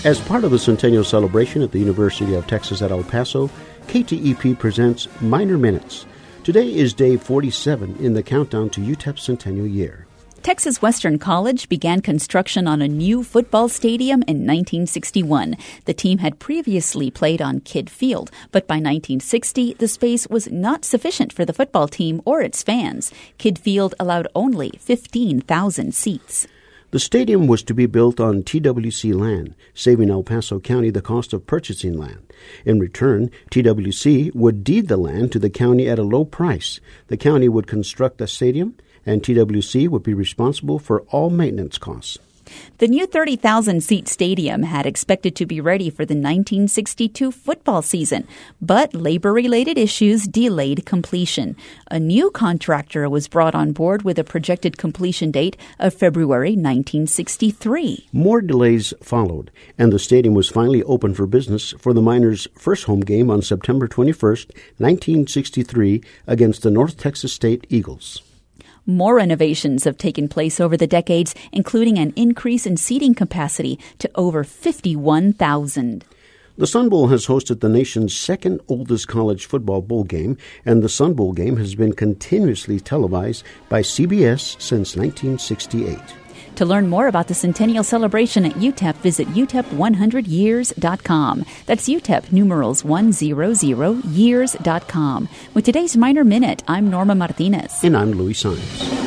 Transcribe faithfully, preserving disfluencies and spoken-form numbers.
As part of the centennial celebration at the University of Texas at El Paso, K T E P presents Minor Minutes. Today is day forty-seven in the countdown to U T E P's centennial year. Texas Western College began construction on a new football stadium in nineteen sixty-one. The team had previously played on Kidd Field, but by nineteen sixty, the space was not sufficient for the football team or its fans. Kidd Field allowed only fifteen thousand seats. The stadium was to be built on T W C land, saving El Paso County the cost of purchasing land. In return, T W C would deed the land to the county at a low price. The county would construct the stadium, and T W C would be responsible for all maintenance costs. The new thirty thousand seat stadium had expected to be ready for the nineteen sixty-two football season, but labor-related issues delayed completion. A new contractor was brought on board with a projected completion date of February nineteen sixty-three. More delays followed, and the stadium was finally open for business for the Miners' first home game on September twenty-first, nineteen sixty-three, against the North Texas State Eagles. More renovations have taken place over the decades, including an increase in seating capacity to over fifty-one thousand. The Sun Bowl has hosted the nation's second oldest college football bowl game, and the Sun Bowl game has been continuously televised by C B S since nineteen sixty-eight. To learn more about the centennial celebration at U T E P, visit U T E P one hundred years dot com. That's U T E P numerals one hundred years dot com. With today's Minor Minute, I'm Norma Martinez. And I'm Louis Saenz.